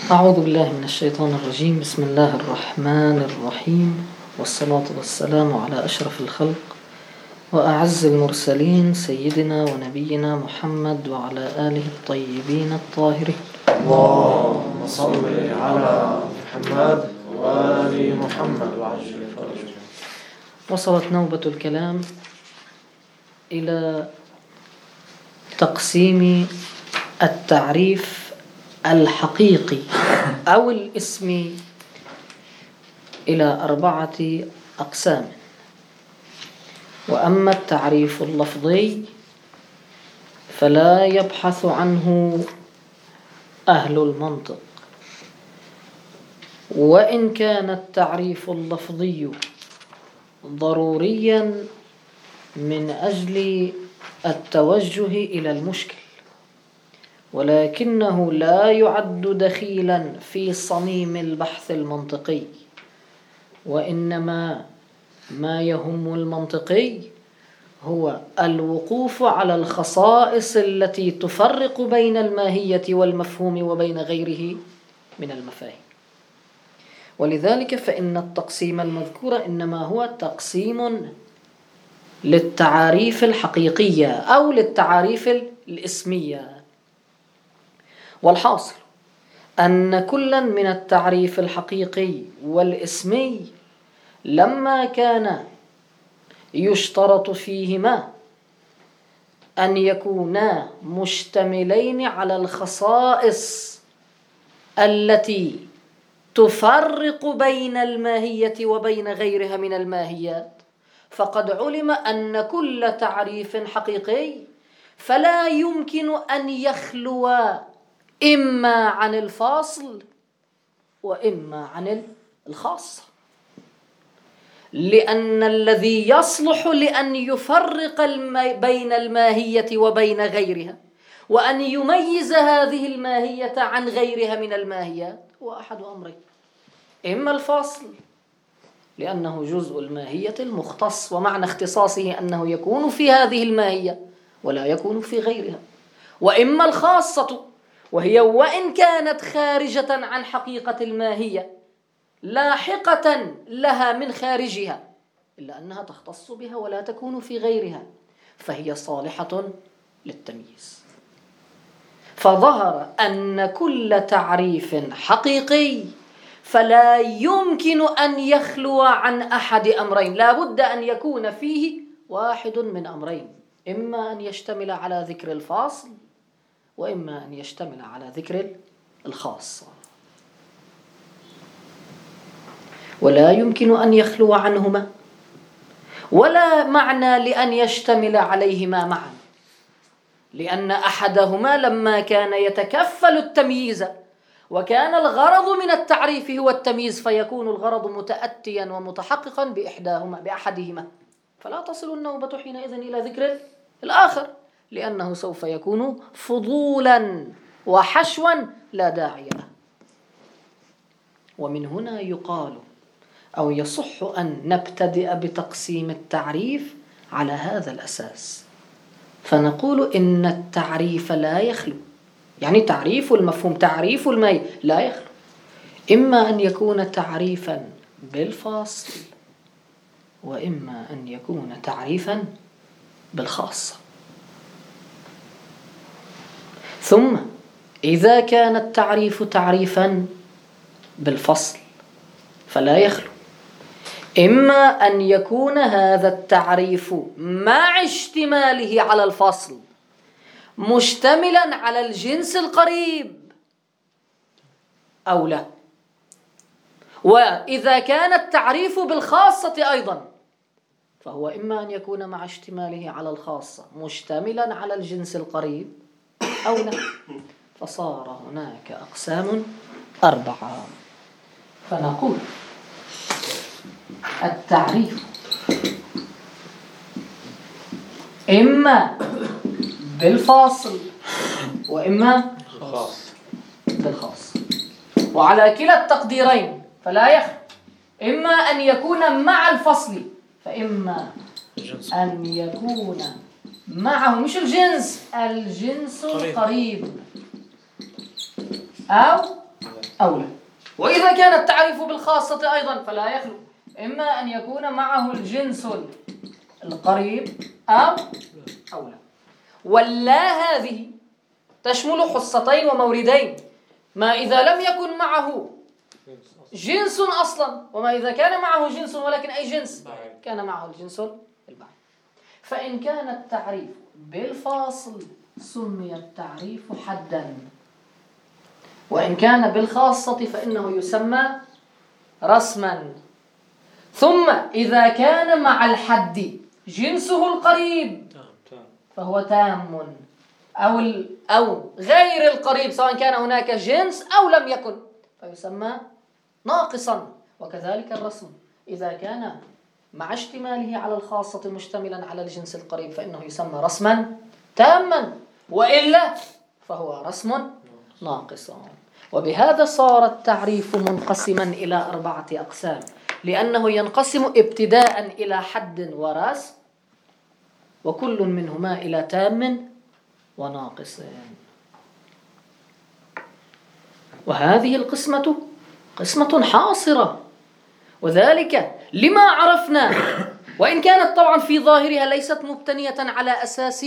أعوذ بالله من الشيطان الرجيم. بسم الله الرحمن الرحيم، والصلاة والسلام على أشرف الخلق وأعز المرسلين سيدنا ونبينا محمد وعلى آله الطيبين الطاهرين. اللهم صل على محمد وآل محمد وعجل فرجه. وصلت نوبة الكلام إلى تقسيم التعريف الحقيقي أو الاسمي إلى 4 أقسام. وأما التعريف اللفظي فلا يبحث عنه أهل المنطق، وإن كان التعريف اللفظي ضروريا من أجل التوجه إلى المشكل، ولكنه لا يعد دخيلا في صميم البحث المنطقي، وإنما ما يهم المنطقي هو الوقوف على الخصائص التي تفرق بين الماهية والمفهوم وبين غيره من المفاهيم. ولذلك فإن التقسيم المذكور إنما هو تقسيم للتعاريف الحقيقية أو للتعاريف الإسمية. والحاصل أن كلا من التعريف الحقيقي والإسمي لما كان يشترط فيهما أن يكونا مشتملين على الخصائص التي تفرق بين الماهية وبين غيرها من الماهيات، فقد علم أن كل تعريف حقيقي فلا يمكن أن يخلو إما عن الفاصل وإما عن الخاصة، لأن الذي يصلح لأن يفرق بين الماهية وبين غيرها وأن يميز هذه الماهية عن غيرها من الماهيات هو أحد أمرين: إما الفاصل لأنه جزء الماهية المختص، ومعنى اختصاصه أنه يكون في هذه الماهية ولا يكون في غيرها، وإما الخاصة وهي وإن كانت خارجة عن حقيقة الماهية لاحقة لها من خارجها إلا أنها تختص بها ولا تكون في غيرها، فهي صالحة للتمييز. فظهر أن كل تعريف حقيقي فلا يمكن أن يخلو عن أحد أمرين، لا بد أن يكون فيه واحد من أمرين: إما أن يشتمل على ذكر الفاصل وإما أن يشتمل على ذكر الخاصة، ولا يمكن أن يخلو عنهما، ولا معنى لأن يشتمل عليهما معا، لأن أحدهما لما كان يتكفل التمييز وكان الغرض من التعريف هو التمييز فيكون الغرض متأتيا ومتحققا بأحدهما، فلا تصل النوبة حينئذ إلى ذكر الآخر، لأنه سوف يكون فضولا وحشوا لا داعي له. ومن هنا يقال أو يصح أن نبتدئ بتقسيم التعريف على هذا الأساس، فنقول إن التعريف لا يخلو، يعني تعريف المفهوم تعريف الماهية لا يخلو إما أن يكون تعريفا بالفاصل وإما أن يكون تعريفا بالخاصة. ثم إذا كان التعريف تعريفا بالفصل فلا يخلو إما أن يكون هذا التعريف مع اشتماله على الفصل مشتملا على الجنس القريب أو لا، وإذا كان التعريف بالخاصة أيضا فهو إما أن يكون مع اشتماله على الخاصة مشتملا على الجنس القريب أو لا، فصار هناك أقسام 4. فنقول التعريف إما بالفاصل وإما بالخاص، وعلى كلا التقديرين فلا يخلو إما أن يكون مع الفصل فإما أن يكون معه مش الجنس القريب أو أولى. وإذا كان التعريف بالخاصة أيضا فلا يخلو إما أن يكون معه الجنس القريب أو أولى. واللا هذه تشمل خصتين وموردين: ما إذا لم يكن معه جنس أصلا، وما إذا كان معه جنس ولكن أي جنس كان معه الجنس البعيد. فإن كان التعريف بالفاصل سمي التعريف حدا، وإن كان بالخاصة فإنه يسمى رسما. ثم إذا كان مع الحد جنسه القريب فهو تام، أو غير القريب سواء كان هناك جنس أو لم يكن فيسمى ناقصا. وكذلك الرسم إذا كان مع اشتماله على الخاصة مشتملا على الجنس القريب فإنه يسمى رسما تاما، وإلا فهو رسم ناقصا. وبهذا صار التعريف منقسما إلى 4 أقسام، لأنه ينقسم ابتداء إلى حد ورسم، وكل منهما إلى تام وناقص. وهذه القسمة قسمة حاصرة، وذلك لما عرفنا، وإن كانت طبعا في ظاهرها ليست مبتنية على أساس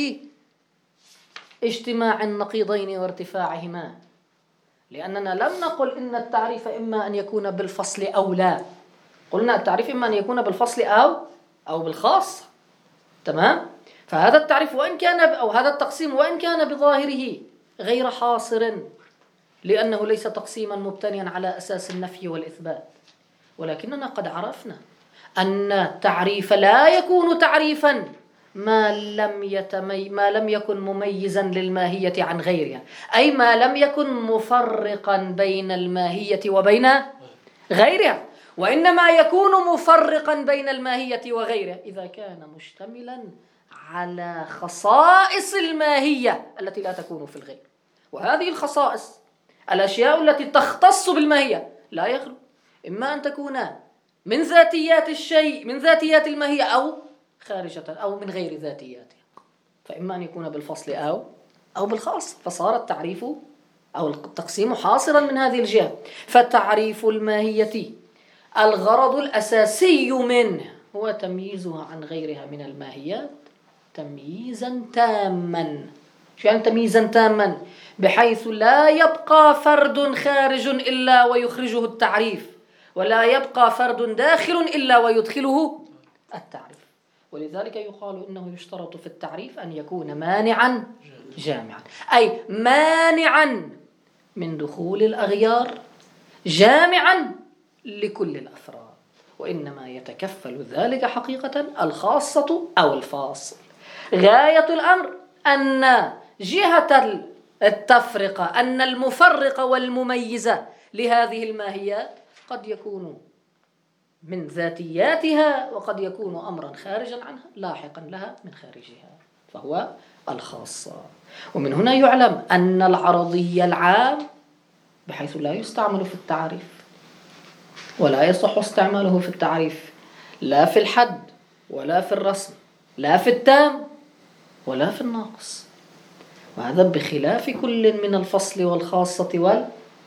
اجتماع النقيضين وارتفاعهما، لأننا لم نقل إن التعريف إما أن يكون بالفصل أو لا، قلنا التعريف إما أن يكون بالفصل أو بالخاص. تمام؟ فهذا التعريف وإن كان أو هذا التقسيم وإن كان بظاهره غير حاصر، لأنه ليس تقسيما مبتنيا على أساس النفي والإثبات، ولكننا قد عرفنا أن التعريف لا يكون تعريفا ما لم يكن مميزا للماهية عن غيرها، أي ما لم يكن مفرقا بين الماهية وبين غيرها، وإنما يكون مفرقا بين الماهية وغيرها إذا كان مشتملا على خصائص الماهية التي لا تكون في الغير. وهذه الخصائص الأشياء التي تختص بالماهية لا يخلو إما أن تكون من ذاتيات الشيء، من ذاتيات الماهية، أو خارجة أو من غير ذاتياتها، فإما أن يكون بالفصل أو بالخاص. فصار التعريف أو التقسيم حاصرا من هذه الجهة. فتعريف الماهية الغرض الأساسي منه هو تمييزها عن غيرها من الماهيات تمييزا تاما. شو يعني تمييزا تاما؟ بحيث لا يبقى فرد خارج إلا ويخرجه التعريف، ولا يبقى فرد داخل إلا ويدخله التعريف. ولذلك يقال إنه يشترط في التعريف أن يكون مانعا جامعا، أي مانعا من دخول الأغيار، جامعا لكل الأفراد. وإنما يتكفل ذلك حقيقة الخاصة أو الفاصل. غاية الأمر أن جهة التفرقة، أن المفرق والمميز لهذه الماهيات قد يكون من ذاتياتها، وقد يكون أمرا خارجا عنها لاحقا لها من خارجها، فهو الخاصة. ومن هنا يعلم أن العرضي العام بحيث لا يستعمل في التعريف، ولا يصح استعماله في التعريف، لا في الحد ولا في الرسم، لا في التام ولا في الناقص، وهذا بخلاف كل من الفصل والخاصة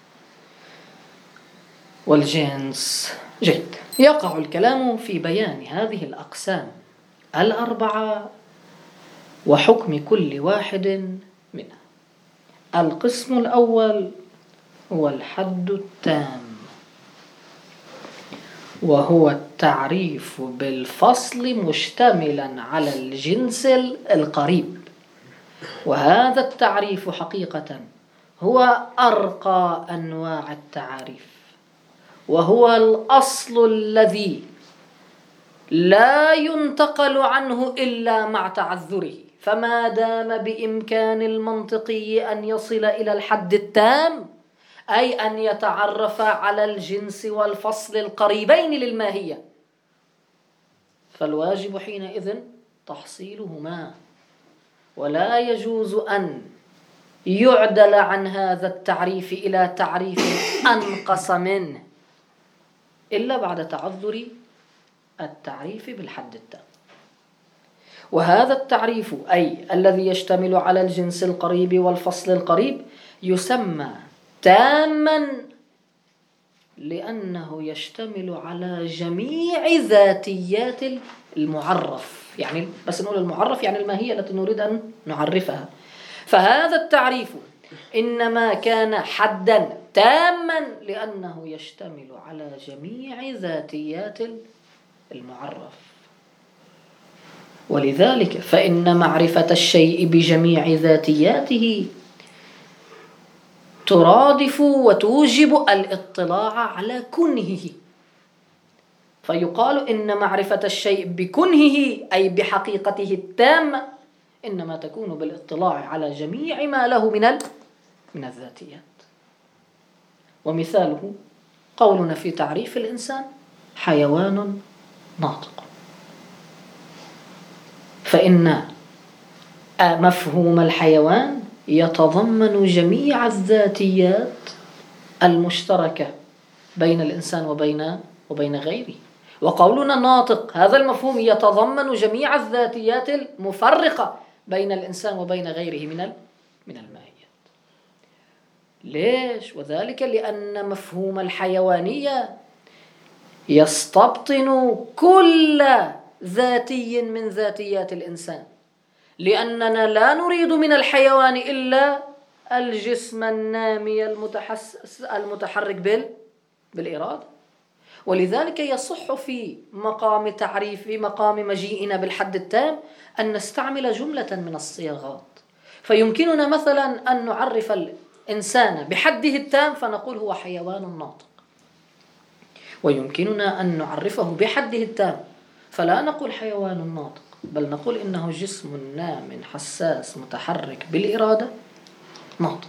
والجنس. جيد. يقع الكلام في بيان هذه الأقسام 4 وحكم كل واحد منها. القسم الأول هو الحد التام، وهو التعريف بالفصل مشتملا على الجنس القريب. وهذا التعريف حقيقة هو أرقى أنواع التعاريف، وهو الأصل الذي لا ينتقل عنه إلا مع تعذره. فما دام بإمكان المنطقي أن يصل إلى الحد التام، أي أن يتعرف على الجنس والفصل القريبين للماهية، فالواجب حينئذ تحصيلهما، ولا يجوز أن يعدل عن هذا التعريف إلى تعريف أنقص منه إلا بعد تعذر التعريف بالحد التام. وهذا التعريف أي الذي يشتمل على الجنس القريب والفصل القريب يسمى تاما لأنه يشتمل على جميع ذاتيات المعرف. يعني بس نقول المعرف يعني الماهية التي نريد أن نعرفها. فهذا التعريف إنما كان حدا تاما لأنه يشتمل على جميع ذاتيات المعرف. ولذلك فإن معرفة الشيء بجميع ذاتياته ترادف وتوجب الاطلاع على كنهه. فيقال إن معرفة الشيء بكنهه أي بحقيقته التامة إنما تكون بالاطلاع على جميع ما له من الذاتيات. ومثاله قولنا في تعريف الإنسان حيوان ناطق. فإن مفهوم الحيوان يتضمن جميع الذاتيات المشتركة بين الإنسان وبين غيره. وقولنا ناطق هذا المفهوم يتضمن جميع الذاتيات المفرقة بين الإنسان وبين غيره من الماهيات. ليش؟ وذلك لأن مفهوم الحيوانية يستبطن كل ذاتي من ذاتيات الإنسان، لأننا لا نريد من الحيوان إلا الجسم النامي المتحرك بالإرادة. ولذلك يصح في مقام مجيئنا بالحد التام أن نستعمل جملة من الصياغات. فيمكننا مثلا أن نعرف الإنسان بحده التام فنقول هو حيوان ناطق، ويمكننا أن نعرفه بحده التام فلا نقول حيوان ناطق بل نقول إنه جسم نام حساس متحرك بالإرادة ناطق،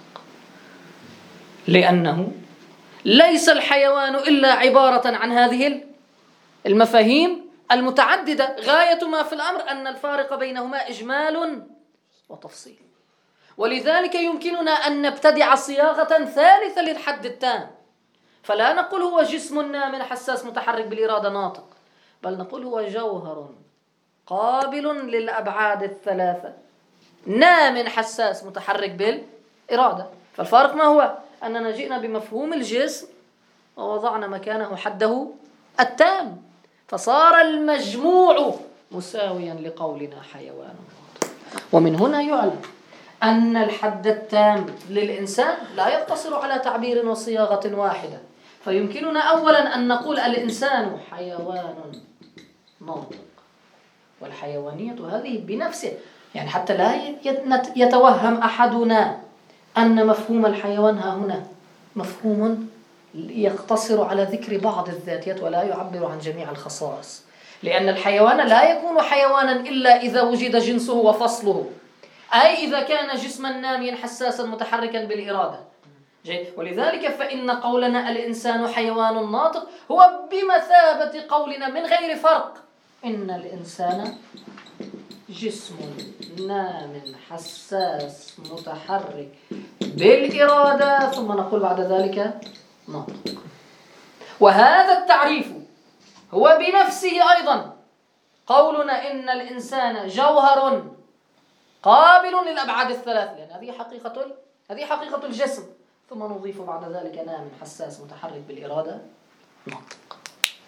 لأنه ليس الحيوان إلا عبارة عن هذه المفاهيم المتعددة. غاية ما في الأمر أن الفارق بينهما إجمال وتفصيل. ولذلك يمكننا أن نبتدع صياغة ثالثة للحد التام، فلا نقول هو جسم نام حساس متحرك بالإرادة ناطق، بل نقول هو جوهر قابل للأبعاد الثلاثة نام حساس متحرك بالإرادة. فالفارق ما هو؟ أننا جئنا بمفهوم الجسم ووضعنا مكانه حده التام، فصار المجموع مساويا لقولنا حيوان ناطق. ومن هنا يعلم أن الحد التام للإنسان لا يقتصر على تعبير وصياغة واحدة. فيمكننا أولا أن نقول الإنسان حيوان ناطق، والحيوانية هذه بنفسه يعني حتى لا يتوهم أحدنا أن مفهوم الحيوان ها هنا مفهوم يقتصر على ذكر بعض الذاتيات ولا يعبر عن جميع الخصائص، لأن الحيوان لا يكون حيوانا إلا إذا وجد جنسه وفصله، أي إذا كان جسما ناميا حساسا متحركا بالإرادة. ولذلك فإن قولنا الإنسان حيوان ناطق هو بمثابة قولنا من غير فرق إن الإنسان جسم نام حساس متحرك بالإرادة، ثم نقول بعد ذلك ناطق. وهذا التعريف هو بنفسه أيضا قولنا إن الإنسان جوهر قابل للأبعاد الثلاث، لأن هذه حقيقة الجسم، ثم نضيف بعد ذلك نام حساس متحرك بالإرادة ناطق.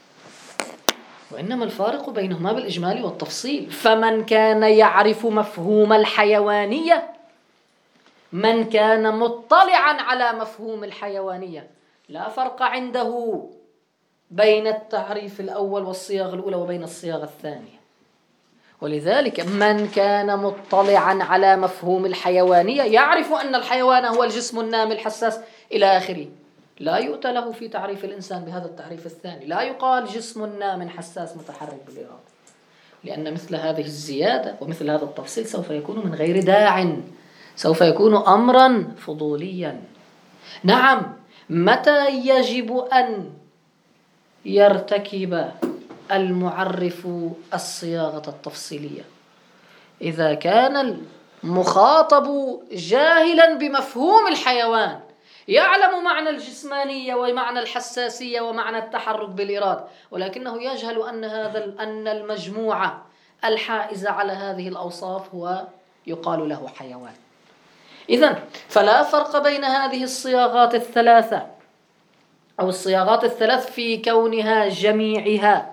وإنما الفارق بينهما بالإجمال والتفصيل. فمن كان يعرف مفهوم الحيوانية، من كان مطلعا على مفهوم الحيوانية، لا فرق عنده بين التعريف الأول والصياغة الأولى وبين الصياغة الثانية. ولذلك من كان مطلعا على مفهوم الحيوانية يعرف أن الحيوان هو الجسم النام الحساس إلى آخره، لا يؤتى له في تعريف الإنسان بهذا التعريف الثاني، لا يقال جسم نام حساس متحرك بالإرادة، لأن مثل هذه الزيادة ومثل هذا التفصيل سوف يكون من غير داع، سوف يكون أمرا فضوليا. نعم، متى يجب أن يرتكب المعرف الصياغة التفصيلية؟ إذا كان المخاطب جاهلا بمفهوم الحيوان، يعلم معنى الجسمانية ومعنى الحساسية ومعنى التحرك بالإرادة، ولكنه يجهل أن المجموعة الحائزة على هذه الأوصاف هو يقال له حيوان. إذن فلا فرق بين هذه الصياغات الثلاثة أو الصياغات الثلاث في كونها جميعها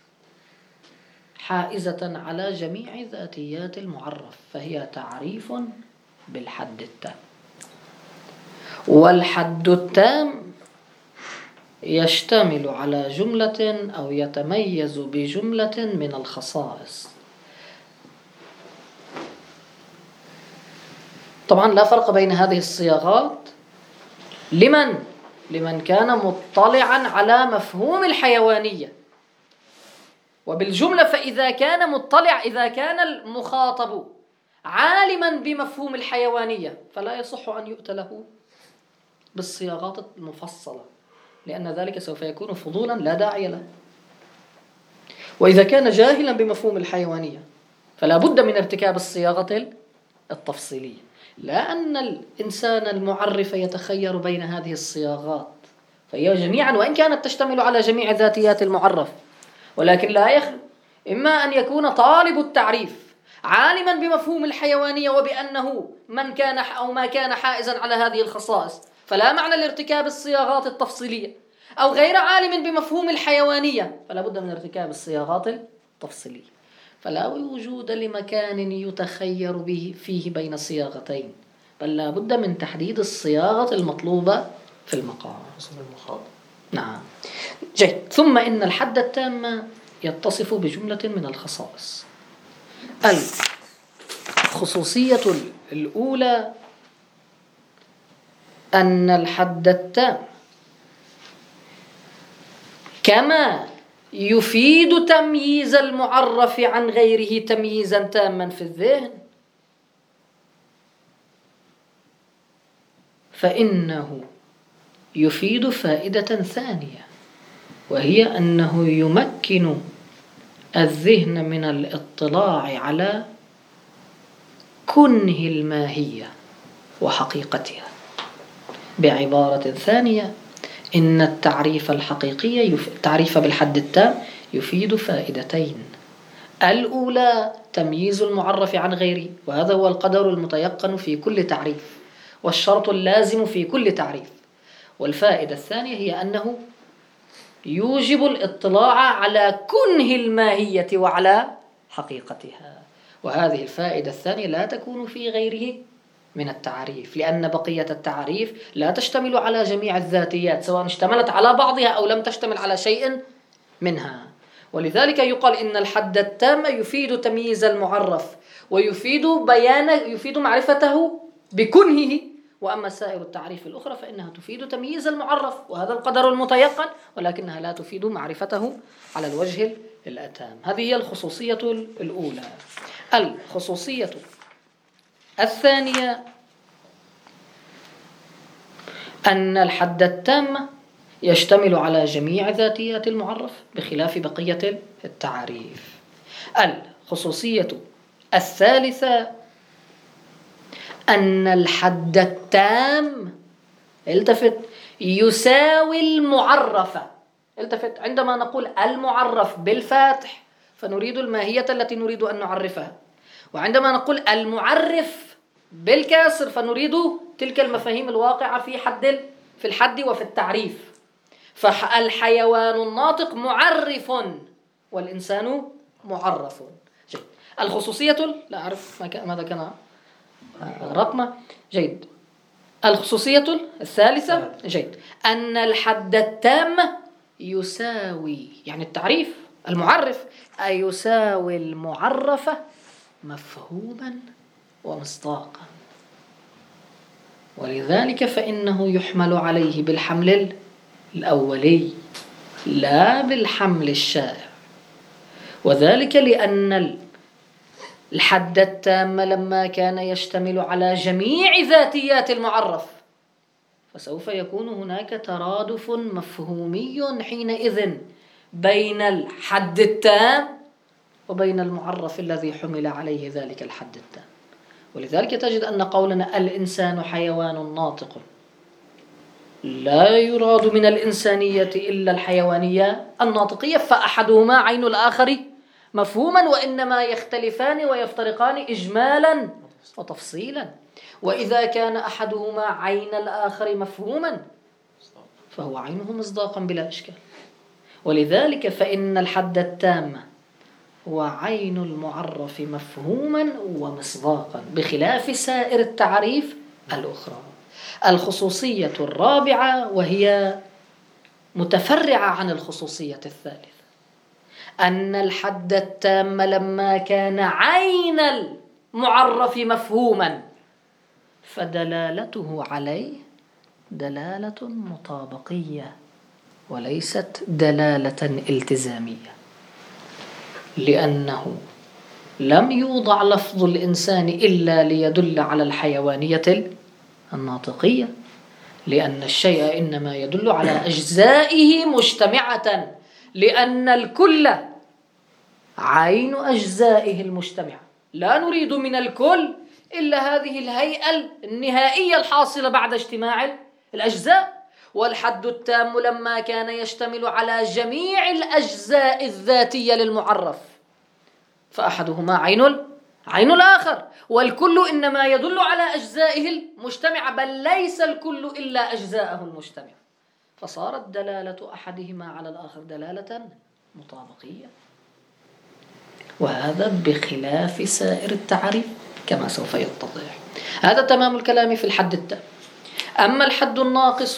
حائزة على جميع ذاتيات المعرف، فهي تعريف بالحد التام. والحد التام يشتمل على جملة أو يتميز بجملة من الخصائص. طبعا لا فرق بين هذه الصياغات لمن كان مطلعا على مفهوم الحيوانية. وبالجملة فإذا كان مطلع، إذا كان المخاطب عالما بمفهوم الحيوانية فلا يصح أن يؤتى له بالصياغات المفصلة، لأن ذلك سوف يكون فضولا لا داعي له. وإذا كان جاهلا بمفهوم الحيوانية فلا بد من ارتكاب الصياغة التفصيلية، لا أن الإنسان المعرف يتخير بين هذه الصياغات، فهي جميعا وإن كانت تشتمل على جميع ذاتيات المعرف، ولكن لا يخلو إما أن يكون طالب التعريف عالما بمفهوم الحيوانية وبأنه من كان أو ما كان حائزا على هذه الخصائص فلا معنى لارتكاب الصياغات التفصيلية، أو غير عالم بمفهوم الحيوانية فلا بد من ارتكاب الصياغات التفصيلية. فلا وجود لمكان يتخير به فيه بين صياغتين، بل لا بد من تحديد الصياغة المطلوبة في المقام. نعم، جيد. ثم إن الحد التام يتصف بجملة من الخصائص. الخصوصية الأولى أن الحد التام كما يفيد تمييز المعرف عن غيره تمييزا تاما في الذهن، فإنه يفيد فائدة ثانية، وهي أنه يمكن الذهن من الاطلاع على كنه الماهية وحقيقتها. بعبارة ثانية، إن التعريف الحقيقي التعريف بالحد التام يفيد فائدتين: الأولى تمييز المعرف عن غيره، وهذا هو القدر المتيقن في كل تعريف والشرط اللازم في كل تعريف. والفائدة الثانية هي أنه يوجب الاطلاع على كنه الماهية وعلى حقيقتها، وهذه الفائدة الثانية لا تكون في غيره من التعريف، لأن بقية التعريف لا تشتمل على جميع الذاتيات، سواء اشتملت على بعضها أو لم تشتمل على شيء منها. ولذلك يقال إن الحد التام يفيد تمييز المعرف ويفيد يفيد معرفته بكنهه، وأما سائر التعريف الأخرى فإنها تفيد تمييز المعرف، وهذا القدر المتيقن، ولكنها لا تفيد معرفته على الوجه الأتام. هذه هي الخصوصية الأولى. الخصوصية الثانية أن الحد التام يشتمل على جميع ذاتيات المعرف بخلاف بقية التعريف. الخصوصية الثالثة أن الحد التام التفت يساوي المعرف. التفت، عندما نقول المعرف بالفاتح فنريد الماهية التي نريد أن نعرفها، وعندما نقول المعرف بالكسر فنريد تلك المفاهيم الواقعة في الحد وفي التعريف. فالحيوان الناطق معرف والإنسان معرف. جيد. الخصوصية لا أعرف ماذا كان رقمه. جيد. الخصوصية الثالثة جيد أن الحد التام يساوي، يعني التعريف المعرف يساوي المعرف مفهوما ومصداقا، ولذلك فإنه يحمل عليه بالحمل الأولي لا بالحمل الشائع، وذلك لأن الحد التام لما كان يشتمل على جميع ذاتيات المعرف فسوف يكون هناك ترادف مفهومي حينئذ بين الحد التام وبين المعرف الذي حمل عليه ذلك الحد التام. ولذلك تجد أن قولنا الإنسان حيوان ناطق لا يراد من الإنسانية إلا الحيوانية الناطقية، فأحدهما عين الآخر مفهوما، وإنما يختلفان ويفترقان إجمالا وتفصيلا. وإذا كان أحدهما عين الآخر مفهوما فهو عينه مصداقا بلا إشكال. ولذلك فإن الحد التام هو عين المعرف مفهوما ومصداقا بخلاف سائر التعريف الأخرى. الخصوصية الرابعة وهي متفرعة عن الخصوصية الثالثة، أن الحد التام لما كان عين المعرف مفهوما فدلالته عليه دلالة مطابقية وليست دلالة التزامية، لأنه لم يوضع لفظ الإنسان إلا ليدل على الحيوانية الناطقية، لأن الشيء إنما يدل على أجزائه مجتمعة، لأن الكل عين أجزائه المجتمعة. لا نريد من الكل إلا هذه الهيئة النهائية الحاصلة بعد اجتماع الأجزاء. والحد التام لما كان يشتمل على جميع الأجزاء الذاتية للمعرف فأحدهما عين الآخر، والكل إنما يدل على أجزائه المجتمعة، بل ليس الكل إلا أجزاءه المجتمعة، فصارت دلالة أحدهما على الآخر دلالة مطابقية، وهذا بخلاف سائر التعريف كما سوف يتضح. هذا تمام الكلام في الحد التام. أما الحد الناقص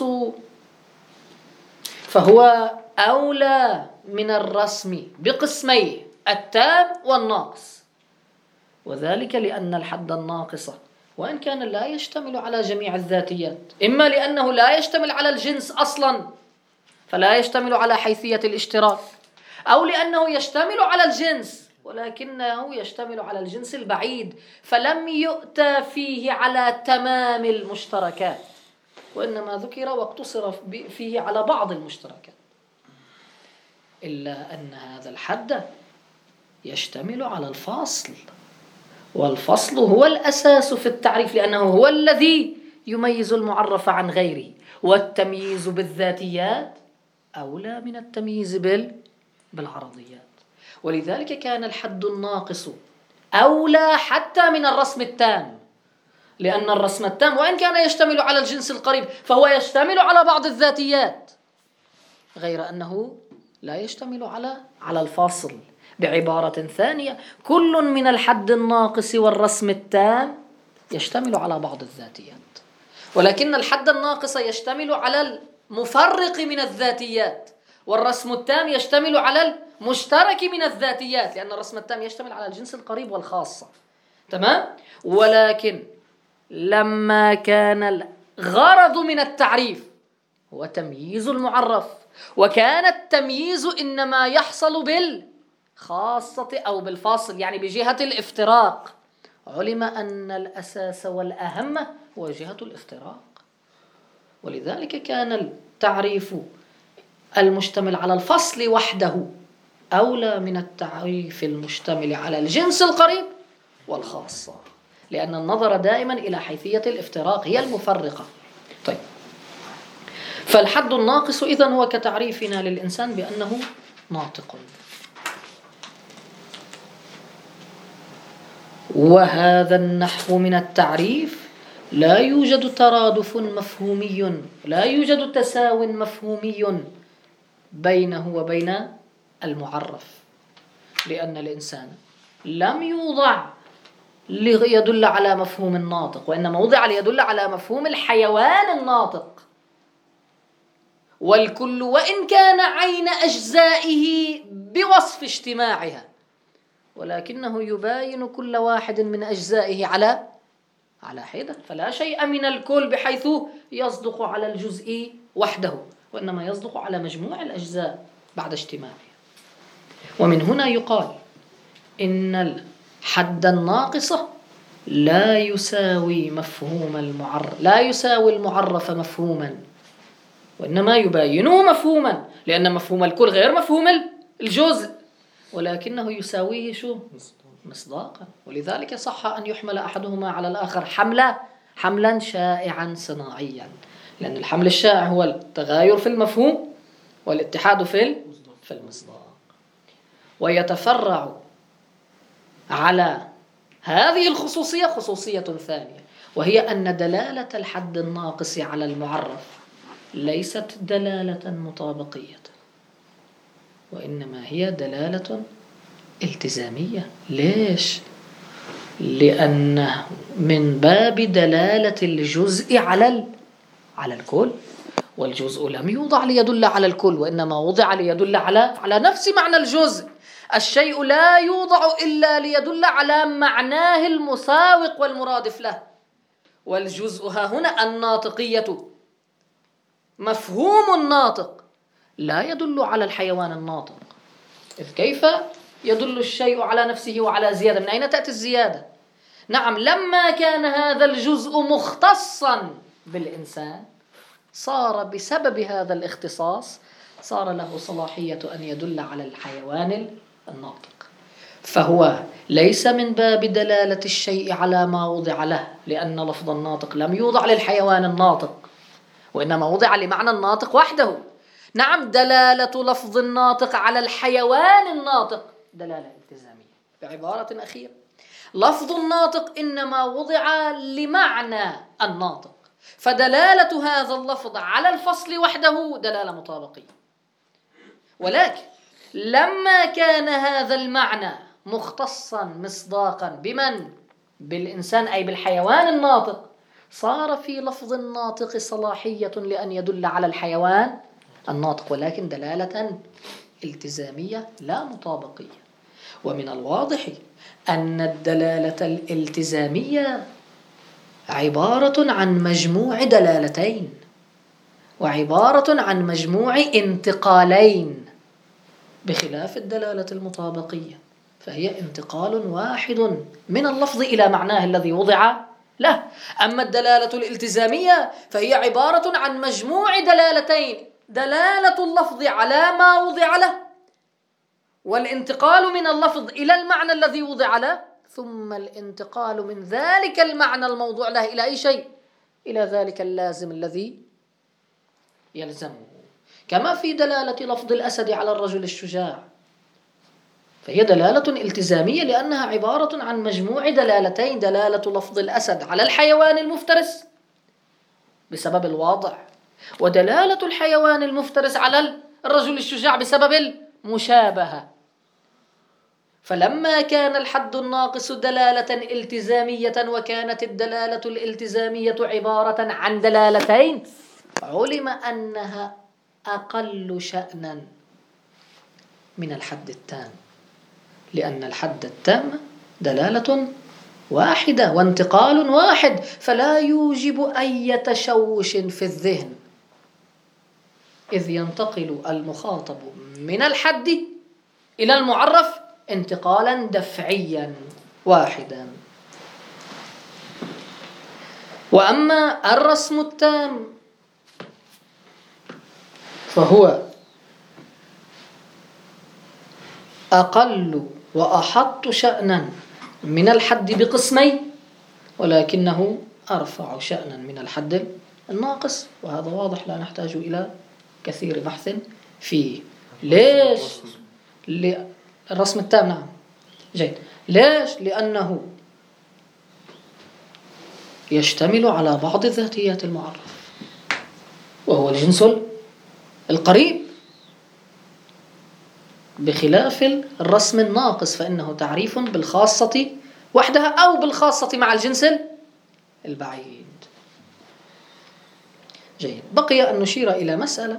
فهو أولى من الرسم بقسميه التام والناقص، وذلك لأن الحد الناقص وإن كان لا يشتمل على جميع الذاتيات، إما لأنه لا يشتمل على الجنس أصلا فلا يشتمل على حيثية الاشتراك، أو لأنه يشتمل على الجنس ولكنه يشتمل على الجنس البعيد فلم يؤتى فيه على تمام المشتركات، وإنما ذكر واقتصر فيه على بعض المشتركات، إلا أن هذا الحد يشتمل على الفاصل، والفصل هو الأساس في التعريف، لأنه هو الذي يميز المعرف عن غيره، والتمييز بالذاتيات أولى من التمييز بالعرضيات. ولذلك كان الحد الناقص أولى حتى من الرسم التام، لأن الرسم التام وإن كان يشتمل على الجنس القريب فهو يشتمل على بعض الذاتيات، غير أنه لا يشتمل على الفاصل. بعبارة ثانية، كل من الحد الناقص والرسم التام يشتمل على بعض الذاتيات، ولكن الحد الناقص يشتمل على المفرق من الذاتيات، والرسم التام يشتمل على المشترك من الذاتيات، لأن الرسم التام يشتمل على الجنس القريب والخاصة. تمام؟ ولكن لما كان الغرض من التعريف هو تمييز المعرف، وكان التمييز إنما يحصل بالخاصة أو بالفاصل، يعني بجهة الافتراق، علم أن الأساس والأهم هو جهة الافتراق. ولذلك كان التعريف المشتمل على الفصل وحده أولى من التعريف المشتمل على الجنس القريب والخاصة، لأن النظر دائما إلى حيثية الافتراق هي المفرقة. طيب، فالحد الناقص إذن هو كتعريفنا للإنسان بأنه ناطق، وهذا النحو من التعريف لا يوجد ترادف مفهومي، لا يوجد تساو مفهومي بينه وبين المعرف، لأن الإنسان لم يوضع ليدل على مفهوم الناطق، وإنما وضع ليدل على مفهوم الحيوان الناطق، والكل وإن كان عين أجزائه بوصف اجتماعها، ولكنه يباين كل واحد من أجزائه على حدة، فلا شيء من الكل بحيث يصدق على الجزء وحده، وإنما يصدق على مجموع الأجزاء بعد اجتماعها. ومن هنا يقال إن الحد الناقص لا يساوي مفهوم المعرف، لا يساوي المعرف مفهوما، وإنما يباينه مفهوما، لأن مفهوم الكل غير مفهوم الجزء، ولكنه يساويه مصداقا. ولذلك صح أن يحمل أحدهما على الآخر حملا شائعا صناعيا، لأن الحمل الشائع هو التغاير في المفهوم والاتحاد في المصداق. ويتفرع على هذه الخصوصية خصوصية ثانية، وهي أن دلالة الحد الناقص على المعرف ليست دلالة مطابقية، وإنما هي دلالة التزامية. ليش؟ لأنه من باب دلالة الجزء على الكل، والجزء لم يوضع ليدل على الكل، وإنما وضع ليدل على نفس معنى الجزء. الشيء لا يوضع إلا ليدل على معناه المساوق والمرادف له. والجزء ها هنا الناطقية، مفهوم الناطق لا يدل على الحيوان الناطق، إذ كيف يدل الشيء على نفسه وعلى زيادة؟ من أين تأتي الزيادة؟ نعم، لما كان هذا الجزء مختصا بالإنسان صار بسبب هذا الاختصاص صار له صلاحية أن يدل على الحيوان الناطق. فهو ليس من باب دلالة الشيء على ما وضع له، لأن لفظ الناطق لم يوضع للحيوان الناطق، وإنما وضع لمعنى الناطق وحده. نعم، دلالة لفظ الناطق على الحيوان الناطق دلالة التزامية. بعبارة أخيرة، لفظ الناطق إنما وضع لمعنى الناطق، فدلالة هذا اللفظ على الفصل وحده دلالة مطابقية. ولكن لما كان هذا المعنى مختصا مصداقا بمن؟ بالإنسان، أي بالحيوان الناطق، صار في لفظ الناطق صلاحية لأن يدل على الحيوان الناطق، ولكن دلالة التزامية لا مطابقية. ومن الواضح أن الدلالة الالتزامية عبارة عن مجموع دلالتين، وعبارة عن مجموع انتقالين، بخلاف الدلالة المطابقية فهي انتقال واحد من اللفظ إلى معناه الذي وضع له. أما الدلالة الالتزامية فهي عبارة عن مجموع دلالتين، دلالة اللفظ على ما وضع له، والانتقال من اللفظ إلى المعنى الذي وضع له، ثم الانتقال من ذلك المعنى الموضوع له إلى أي شيء؟ إلى ذلك اللازم الذي يلزمه. كما في دلالة لفظ الأسد على الرجل الشجاع، فهي دلالة التزامية لأنها عبارة عن مجموع دلالتين، دلالة لفظ الأسد على الحيوان المفترس بسبب الواضع، ودلالة الحيوان المفترس على الرجل الشجاع بسبب المشابهة. فلما كان الحد الناقص دلالة التزامية وكانت الدلالة الالتزامية عبارة عن دلالتين، علم أنها أقل شأنا من الحد التام، لأن الحد التام دلالة واحدة وانتقال واحد، فلا يوجب أي تشوش في الذهن، إذ ينتقل المخاطب من الحد إلى المعرف انتقالا دفعيا واحدا. وأما الرسم التام فهو أقل وأحط شأنا من الحد بقسمين، ولكنه أرفع شأنا من الحد الناقص، وهذا واضح لا نحتاج إلى كثير بحث فيه. ليش؟ الرسم التام، نعم، جيد. ليش؟ لأنه يشتمل على بعض ذاتيات المعرف، وهو الجنس القريب، بخلاف الرسم الناقص فإنه تعريف بالخاصة وحدها أو بالخاصة مع الجنس البعيد. جيد. بقي أن نشير إلى مسألة.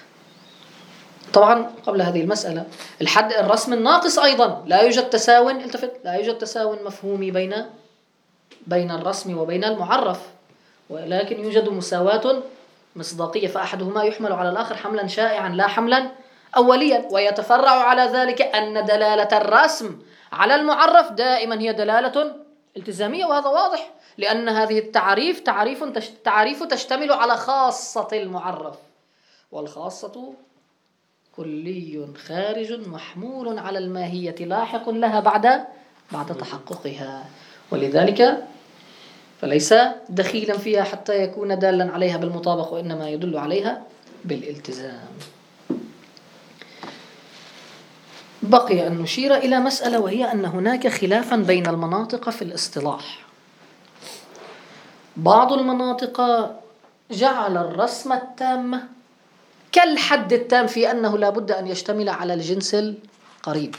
طبعا قبل هذه المسألة، الرسم الناقص أيضا لا يوجد تساوٍ، التفت، لا يوجد تساوٍ مفهومي بين الرسم وبين المعرف، ولكن يوجد مساواة مصداقية، فأحدهما يحمل على الآخر حملا شائعا لا حملا أوليا. ويتفرع على ذلك أن دلالة الرسم على المعرف دائما هي دلالة التزامية، وهذا واضح لأن هذه تعريف تشتمل على خاصة المعرف، والخاصة كلي خارج محمول على الماهية لاحق لها بعد تحققها، ولذلك فليس دخيلا فيها حتى يكون دالا عليها بالمطابق، وإنما يدل عليها بالالتزام. بقي أن نشير إلى مسألة، وهي أن هناك خلافا بين المناطق في الاصطلاح. بعض المناطق جعل الرسم التام كالحد التام في أنه لا بد أن يشتمل على الجنس القريب،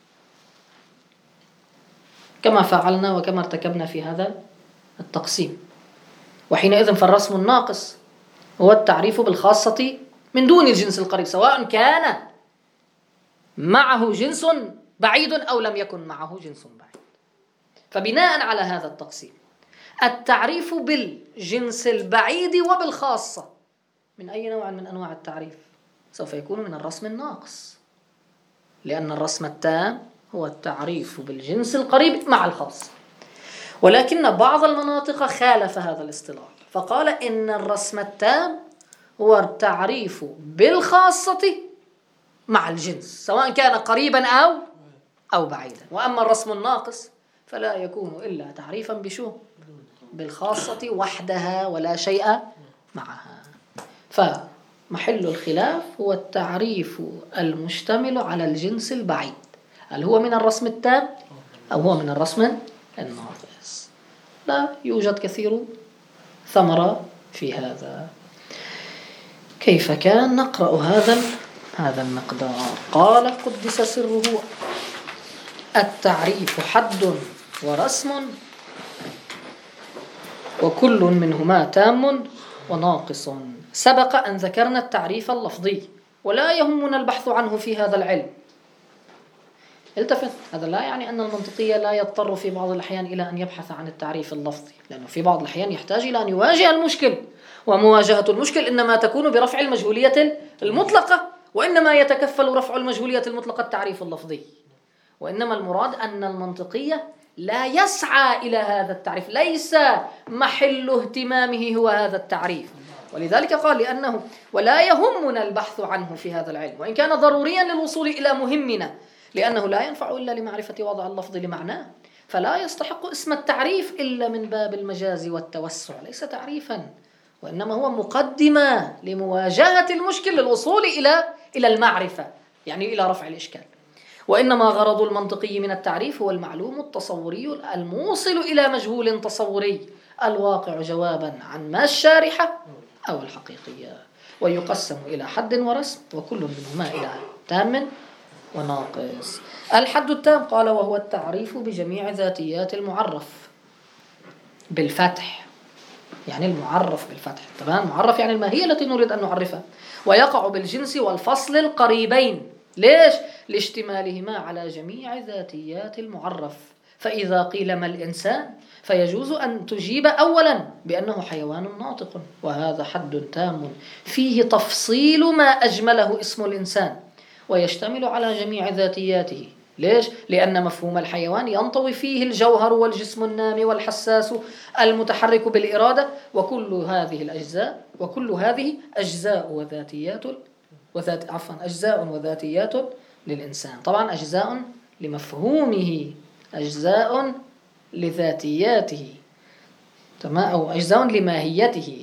كما فعلنا وكما ارتكبنا في هذا التقسيم. وحينئذ فالرسم الناقص هو التعريف بالخاصة من دون الجنس القريب، سواء كان معه جنس بعيد أو لم يكن معه جنس بعيد. فبناء على هذا التقسيم التعريف بالجنس البعيد وبالخاصة من أي نوع من أنواع التعريف؟ سوف يكون من الرسم الناقص، لأن الرسم التام هو التعريف بالجنس القريب مع الخاص. ولكن بعض المناطق خالف هذا الاصطلاح فقال إن الرسم التام هو التعريف بالخاصة مع الجنس سواء كان قريبا أو بعيدا، وأما الرسم الناقص فلا يكون إلا تعريفا بشو؟ بالخاصة وحدها ولا شيء معها. فمحل الخلاف هو التعريف المشتمل على الجنس البعيد، هل هو من الرسم التام أو هو من الرسم الناقص؟ لا يوجد كثير ثمرة في هذا. كيف كان نقرأ هذا المقدار؟ قال قدس سره: التعريف حد ورسم وكل منهما تام وناقص. سبق أن ذكرنا التعريف اللفظي ولا يهمنا البحث عنه في هذا العلم. التفت، هذا لا يعني أن المنطقية لا يضطر في بعض الأحيان إلى أن يبحث عن التعريف اللفظي، لأنه في بعض الأحيان يحتاج إلى أن يواجه المشكل، ومواجهة المشكل إنما تكون برفع المجهولية المطلقة، وإنما يتكفل رفع المجهولية المطلقة التعريف اللفظي. وإنما المراد أن المنطقية لا يسعى إلى هذا التعريف، ليس محل اهتمامه هو هذا التعريف. ولذلك قال لأنه ولا يهمنا البحث عنه في هذا العلم، وإن كان ضروريا للوصول إلى مهمنا، لأنه لا ينفع إلا لمعرفة وضع اللفظ لمعناه، فلا يستحق اسم التعريف إلا من باب المجاز والتوسع، ليس تعريفا، وإنما هو مقدمة لمواجهة المشكل للوصول إلى المعرفة، يعني إلى رفع الإشكال. وإنما غرض المنطقي من التعريف هو المعلوم التصوري الموصل إلى مجهول تصوري الواقع جوابا عن ما الشارحة أو الحقيقية، ويقسم إلى حد ورسم وكل منهما إلى تام وناقص. الحد التام قال وهو التعريف بجميع ذاتيات المعرف بالفتح، يعني المعرف بالفتح، طبعا المعرف يعني الماهية التي نريد أن نعرفها، ويقع بالجنس والفصل القريبين. ليش؟ لاشتمالهما على جميع ذاتيات المعرف. فإذا قيل ما الإنسان فيجوز أن تجيب أولا بأنه حيوان ناطق، وهذا حد تام فيه تفصيل ما أجمله اسم الإنسان ويشتمل على جميع ذاتياته. ليش؟ لأن مفهوم الحيوان ينطوي فيه الجوهر والجسم النامي والحساس المتحرك بالإرادة، وكل هذه أجزاء وذاتيات أجزاء وذاتيات للإنسان. طبعا أجزاء لمفهومه، أجزاء لذاتياته، تمام، أو أجزاء لماهيته.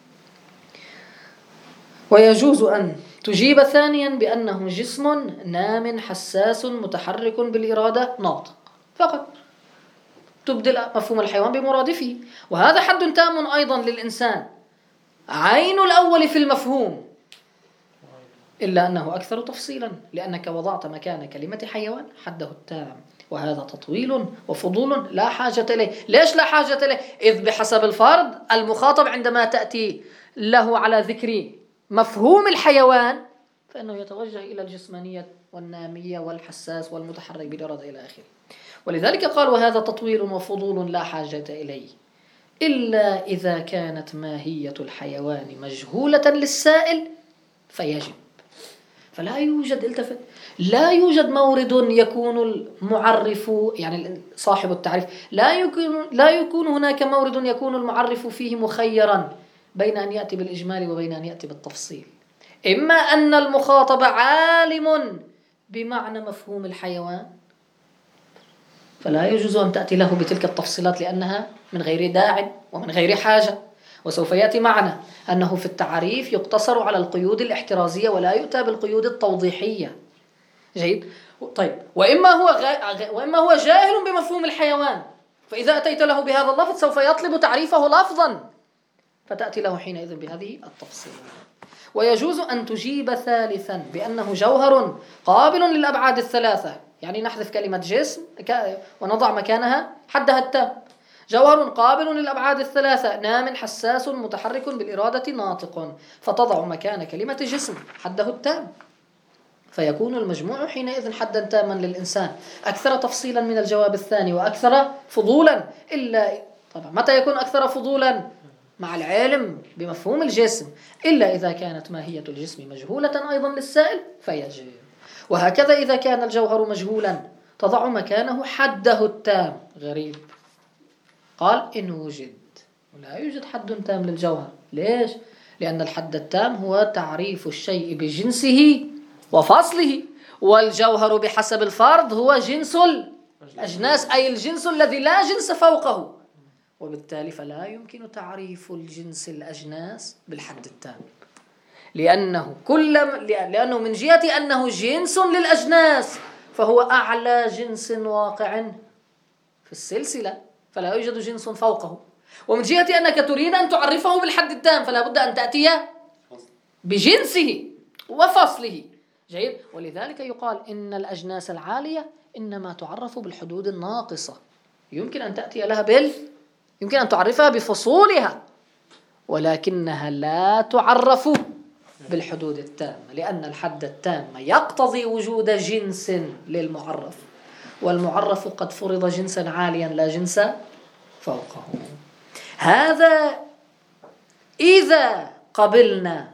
ويجوز أن تجيب ثانيا بأنه جسم نام حساس متحرك بالإرادة ناطق فقط، تبدل مفهوم الحيوان بمرادفه. وهذا حد تام أيضا للإنسان، عين الأول في المفهوم، إلا أنه أكثر تفصيلا، لأنك وضعت مكان كلمة حيوان حده التام، وهذا تطويل وفضول لا حاجة إليه. ليش لا حاجة إليه؟ إذ بحسب الفرض المخاطب عندما تأتي له على ذكر مفهوم الحيوان فإنه يتوجه إلى الجسمانية والنامية والحساس والمتحرك بالإرادة إلى آخره. ولذلك قال وهذا تطويل وفضول لا حاجة إليه، إلا إذا كانت ماهية الحيوان مجهولة للسائل فيجب. فلا يوجد، التفت، لا يوجد مورد يكون المعرف، يعني صاحب التعريف لا يكون هناك مورد يكون المعرف فيه مخيرا بين أن يأتي بالإجمال وبين أن يأتي بالتفصيل. إما أن المخاطب عالم بمعنى مفهوم الحيوان فلا يجوز أن تأتي له بتلك التفصيلات لأنها من غير داع ومن غير حاجة. وسوف يأتي معنا أنه في التعريف يقتصر على القيود الاحترازية ولا يؤتى بالقيود التوضيحية. جيد؟ طيب، وإما هو جاهل بمفهوم الحيوان، فإذا أتيت له بهذا اللفظ سوف يطلب تعريفه لفظا، فتأتي له حينئذ بهذه التفصيل. ويجوز أن تجيب ثالثا بأنه جوهر قابل للأبعاد الثلاثة، يعني نحذف كلمة جسم ونضع مكانها حدها التام. جوهر قابل للأبعاد الثلاثة، نام حساس متحرك بالإرادة ناطق، فتضع مكان كلمة جسم حده التام، فيكون المجموع حينئذ حدا تاما للإنسان، أكثر تفصيلا من الجواب الثاني وأكثر فضولا. إلا طبعا متى يكون أكثر فضولا؟ مع العلم بمفهوم الجسم، إلا إذا كانت ماهية الجسم مجهولة أيضا للسائل فيجب. وهكذا إذا كان الجوهر مجهولا تضع مكانه حده التام. غريب، قال إن وجد، ولا يوجد حد تام للجوهر. ليش؟ لأن الحد التام هو تعريف الشيء بجنسه وفصله، والجوهر بحسب الفرض هو جنس الأجناس، أي الجنس الذي لا جنس فوقه، وبالتالي فلا يمكن تعريف الجنس الأجناس بالحد التام، لأنه من جهة أنه جنس للأجناس فهو أعلى جنس واقع في السلسلة، فلا يوجد جنس فوقه. ومن جهة أنك تريد أن تعرفه بالحد التام فلا بد أن تأتي بجنسه وفصله. جيد. ولذلك يقال إن الأجناس العالية إنما تعرف بالحدود الناقصة، يمكن أن تأتي لها يمكن أن تعرفها بفصولها، ولكنها لا تعرف بالحدود التامة، لأن الحد التام يقتضي وجود جنس للمعرف، والمعرف قد فرض جنسا عاليا لا جنس فوقه. هذا إذا قبلنا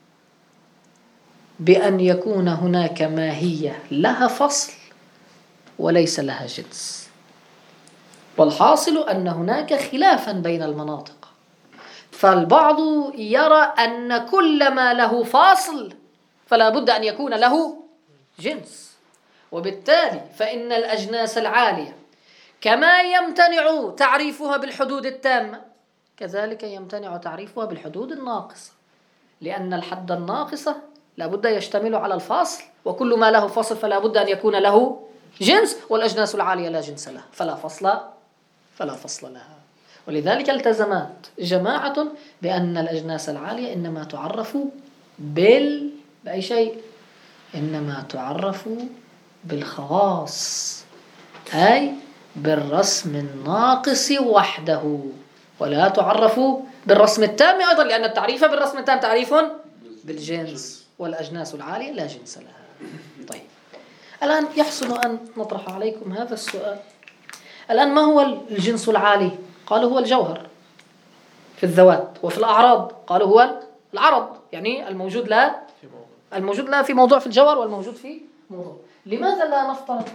بأن يكون هناك ماهية لها فصل وليس لها جنس. والحاصل أن هناك خلافا بين المناطق، فالبعض يرى أن كل ما له فاصل فلا بد أن يكون له جنس، وبالتالي فإن الأجناس العالية كما يمتنع تعريفها بالحدود التامة كذلك يمتنع تعريفها بالحدود الناقصة، لأن الحد الناقصة لا بد يشتمل على الفاصل، وكل ما له فاصل فلا بد أن يكون له جنس، والأجناس العالية لا جنس لها فلا فصل لها. ولذلك التزمت جماعة بأن الأجناس العالية إنما تعرف بأي شيء؟ إنما تعرف بالخواص، أي بالرسم الناقص وحده، ولا تعرف بالرسم التام أيضا، لأن التعريف بالرسم التام تعريف بالجنس، والأجناس العالية لا جنس لها. طيب، الآن يحسن أن نطرح عليكم هذا السؤال. الآن ما هو الجنس العالي؟ قالوا هو الجوهر في الذوات، وفي الأعراض قالوا هو العرض، يعني الموجود لا في موضوع في الجوهر والموجود في موضوع. لماذا لا نفترض؟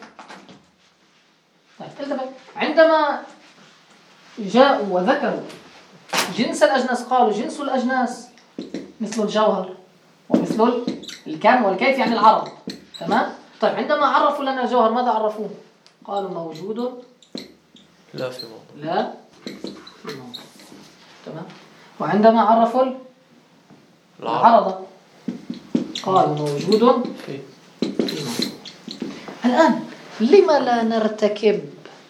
طيب، عندما جاءوا وذكروا جنس الأجناس قالوا جنس الأجناس مثل الجوهر ومثل الكم والكيف، يعني العرض. تمام؟ طيب، عندما عرفوا لنا الجوهر ماذا عرفوه؟ قالوا موجود لا في موضوع. لا في موضوع. تمام؟ وعندما عرفوا العرض قالوا موجود في موضوع. الآن لما لا نرتكب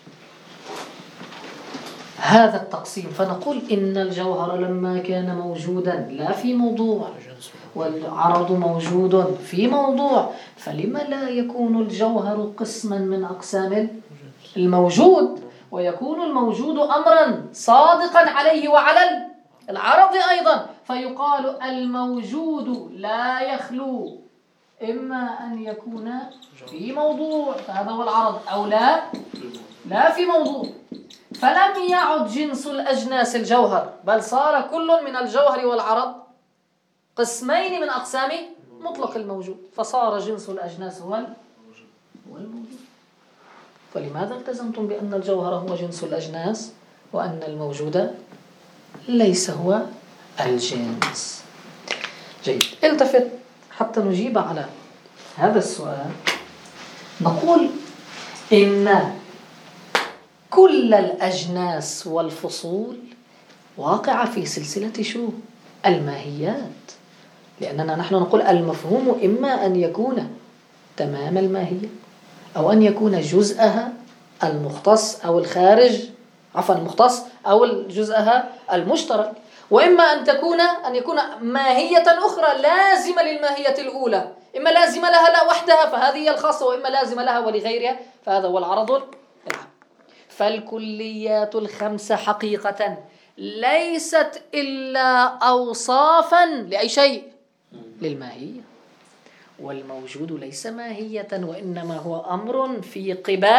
هذا التقسيم فنقول إن الجوهر لما كان موجودا لا في موضوع والعرض موجود في موضوع، فلما لا يكون الجوهر قسما من أقسام الموجود، ويكون الموجود أمرا صادقا عليه وعلى العرض أيضا، فيقال الموجود لا يخلو إما أن يكون في موضوع فهذا هو العرض، أو لا في موضوع. فلم يعد جنس الأجناس الجوهر، بل صار كل من الجوهر والعرض قسمين من أقسام مطلق الموجود، فصار جنس الأجناس هو الموجود. فلماذا التزمتم بأن الجوهر هو جنس الأجناس وأن الموجود ليس هو الجنس؟ جيد. التفت حتى نجيب على هذا السؤال. نقول إن كل الأجناس والفصول واقعة في سلسلة الماهيات، لأننا نحن نقول المفهوم إما أن يكون تمام الماهية أو أن يكون جزءها المختص أو الخارج، المختص أو جزءها المشترك. وإما أن يكون ماهية أخرى لازمة للماهية الأولى، إما لازمة لها لا وحدها فهذه هي الخاصة، وإما لازمة لها ولغيرها فهذا هو العرض العام. فالكليات الخمسة حقيقة ليست إلا أوصافا لأي شيء؟ للماهية. والموجود ليس ماهية، وإنما هو أمر في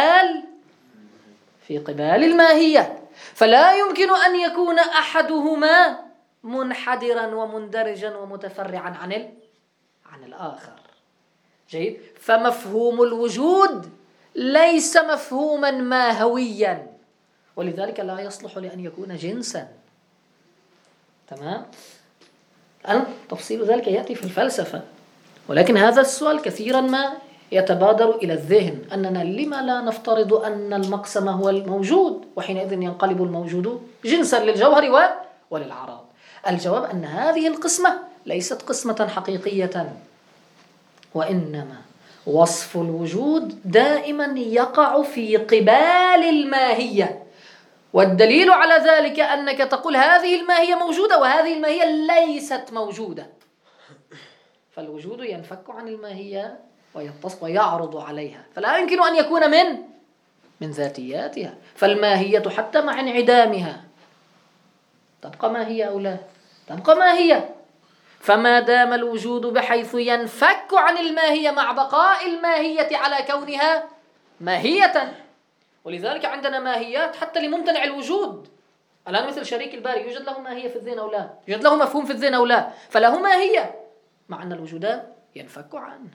قبال الماهية، فلا يمكن أن يكون أحدهما منحدرا ومندرجا ومتفرعا عن الآخر. جيد. فمفهوم الوجود ليس مفهوما ماهويا، ولذلك لا يصلح لأن يكون جنسا. تمام؟ الآن تفصيل ذلك يأتي في الفلسفة، ولكن هذا السؤال كثيرا ما يتبادر إلى الذهن، أننا لما لا نفترض أن المقسم هو الموجود، وحينئذ ينقلب الموجود جنسا للجوهر وللعراض. الجواب أن هذه القسمة ليست قسمة حقيقية، وإنما وصف الوجود دائما يقع في قبال الماهية. والدليل على ذلك أنك تقول هذه الماهية موجودة وهذه الماهية ليست موجودة، فالوجود ينفك عن الماهية ويعرض عليها، فلا يمكن أن يكون من ذاتياتها. فالماهية حتى مع انعدامها تبقى ماهية أو لا؟ تبقى ماهية. فما دام الوجود بحيث ينفك عن الماهية مع بقاء الماهية على كونها ماهية، ولذلك عندنا ماهيات حتى لممتنع الوجود. الآن مثل شريك الباري يوجد له ماهية في الذهن أو لا؟ يوجد له مفهوم في الذهن أو لا؟ فله ماهية، مع أن الوجود ينفك عنه.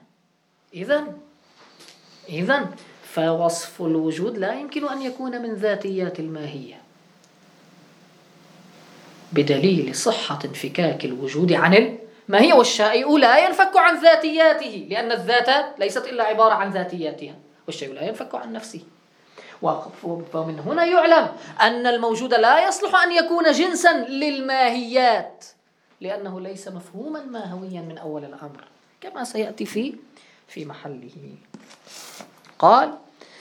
إذن فوصف الوجود لا يمكن أن يكون من ذاتيات الماهية، بدليل صحة انفكاك الوجود عن الماهية. والشيء لا ينفك عن ذاتياته، لأن الذات ليست إلا عبارة عن ذاتياتها، والشيء لا ينفك عن نفسه. ومن هنا يعلم أن الموجود لا يصلح أن يكون جنسا للماهيات، لأنه ليس مفهوما ماهويا من أول الأمر، كما سيأتي في محله. قال: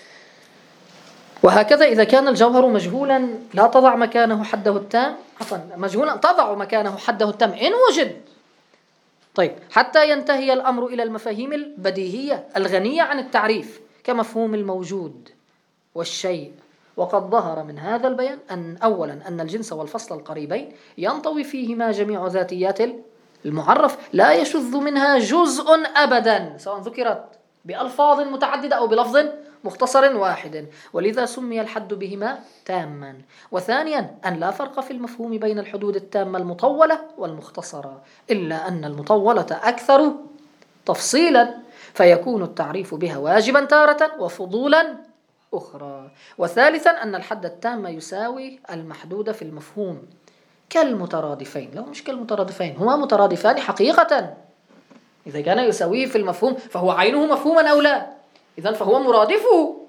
وهكذا إذا كان الجوهر مجهولا لا تضع مكانه حده التام، مجهولا تضع مكانه حده التام إن وجد. طيب، حتى ينتهي الأمر إلى المفاهيم البديهية الغنية عن التعريف كمفهوم الموجود والشيء. وقد ظهر من هذا البيان أولا أن الجنس والفصل القريبين ينطوي فيهما جميع ذاتيات المعرف، لا يشذ منها جزء أبدا، سواء ذكرت بألفاظ متعددة أو بلفظ مختصر واحد، ولذا سمي الحد بهما تاما. وثانيا أن لا فرق في المفهوم بين الحدود التامة المطولة والمختصرة، إلا أن المطولة أكثر تفصيلا، فيكون التعريف بها واجبا تارة وفضولا أخرى. وثالثا أن الحد التام يساوي المحدود في المفهوم كالمترادفين. لا، مش كالمترادفين، هما مترادفان حقيقة. إذا كان يساويه في المفهوم فهو عينه مفهوما أو لا، إذن فهو مرادفه.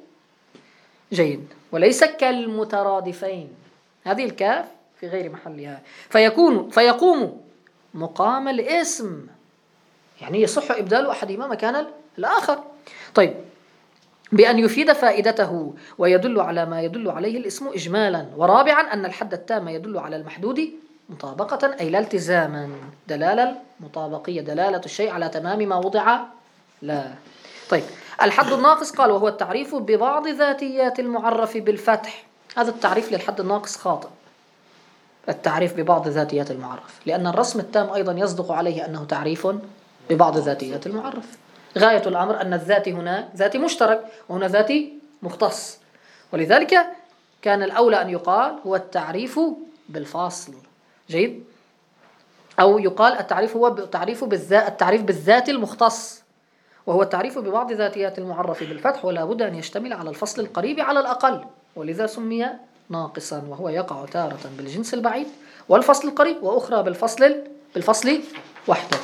جيد. وليس كالمترادفين، هذه الكاف في غير محلها، فيقوم مقام الاسم، يعني يصح إبدال أحدهما مكان الآخر. طيب، بأن يفيد فائدته ويدل على ما يدل عليه الاسم إجمالا. ورابعا أن الحد التام يدل على المحدود مطابقة، أي لا التزاما، دلالة المطابقية، دلالة الشيء على تمام ما وضع لا. طيب، الحد الناقص قال: وهو التعريف ببعض ذاتيات المعرف بالفتح. هذا التعريف للحد الناقص خاطئ، التعريف ببعض ذاتيات المعرف، لأن الرسم التام أيضا يصدق عليه أنه تعريف ببعض ذاتيات المعرف. غاية الأمر أن الذات هنا ذات مشترك وهنا ذات مختص، ولذلك كان الأولى أن يقال هو التعريف بالفاصل. جيد. أو يقال التعريف هو التعريف بالذات المختص، وهو التعريف ببعض ذاتيات المعرف بالفتح، ولا بد أن يشتمل على الفصل القريب على الأقل، ولذا سمي ناقصا، وهو يقع تارة بالجنس البعيد والفصل القريب، وأخرى بالفصل وحده.